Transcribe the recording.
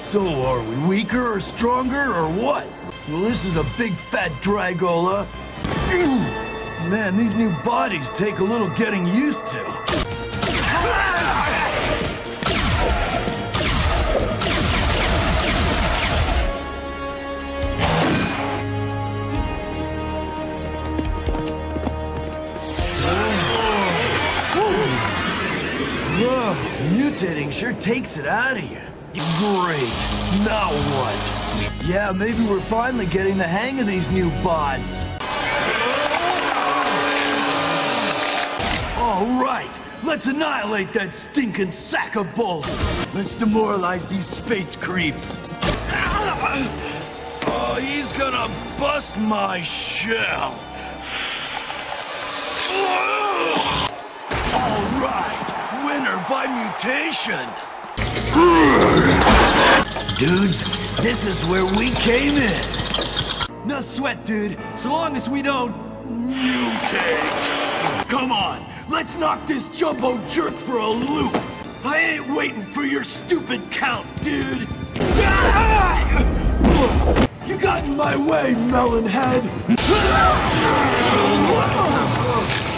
So are we weaker or stronger or what? Well, this is a big fat Dragola. Man, these new bodies take a little getting used to. Mutating sure takes it out of you. Great. Now what? Yeah, maybe we're finally getting the hang of these new bots. All right, let's annihilate that stinking sack of bolts. Let's demoralize these space creeps. Oh, he's gonna bust my shell. All right, winner by mutation. Dudes, this is where we came in. No sweat, dude, so long as we don't mutate. Come on, let's knock this jumbo jerk for a loop. I ain't waiting for your stupid count, dude. You got in my way, melon head.